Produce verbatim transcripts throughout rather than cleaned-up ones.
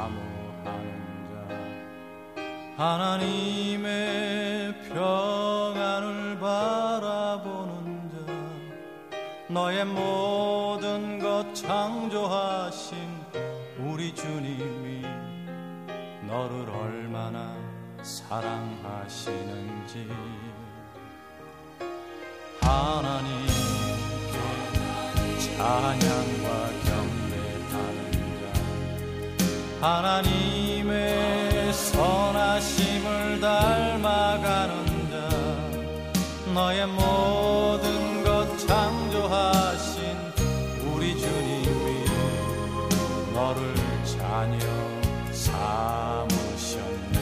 사모하는 자, 하나님의 평안을 바라보는 자, 너의 모든 것 창조하신 우리 주님이 너를 얼마나 사랑하시는지. 하나님께 찬양과 경배하는 자, 하나님의 선하심을 닮아가는 자, 너의 모든 것 창조하신 우리 주님이 너를 자녀 삼으셨네.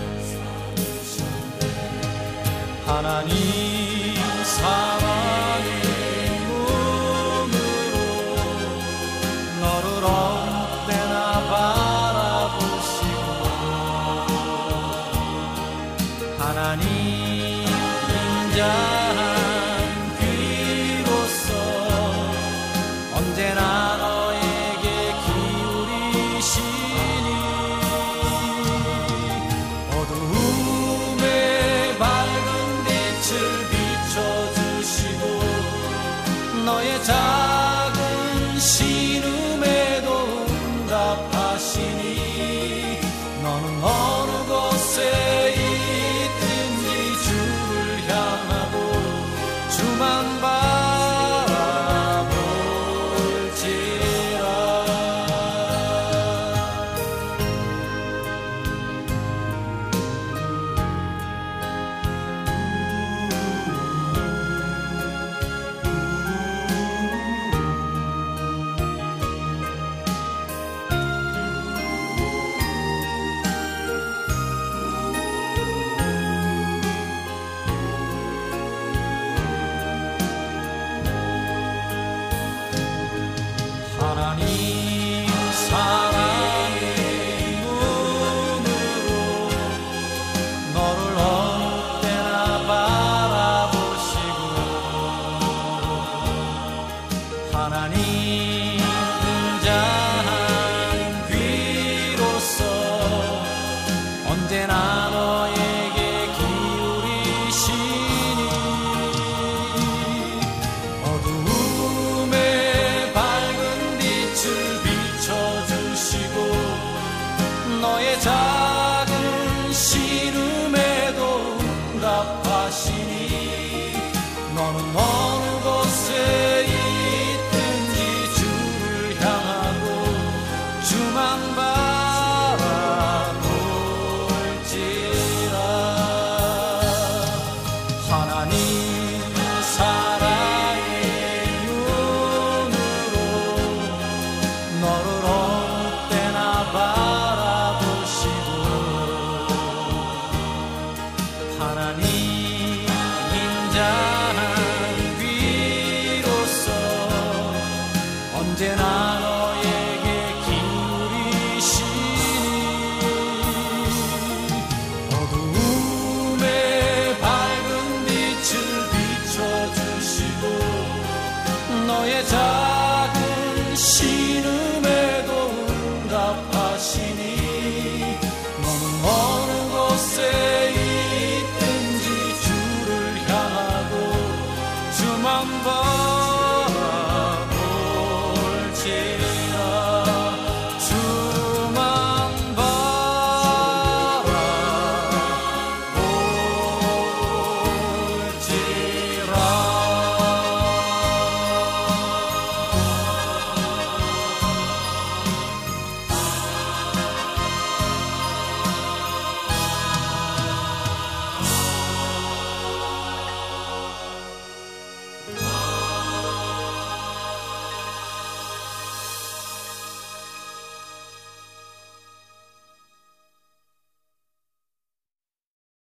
하나님 사랑의 눈으로 너를 언제나 바라보시고, 하나님 인자한 귀로서 언제나 너에게 기울이시니, 어두움에 밝은 빛을 비춰주시고 너의 작은 신음에도 응답하시니, 너는 어느 곳에 있든지 주를 향하고 주만 바라볼지라. 하나님 사랑의 눈으로 너를 언제나 바라보시고, 하나님 인자한 귀로서 언제나 너에게 기울이시니, 어두움에 밝은 빛을 비춰주시고 너의 작은 신음에도 응답하시니, 너는 어느 곳에 있든지 주를 향하고 주만 바라볼지라. 하나님 사랑의 눈으로 너를 언제나 바라보시고, 하나님 인자한 귀로서 언제나 너에게 기울이시니, 어두움에 밝은 빛을 비춰주시고 너의 작은 신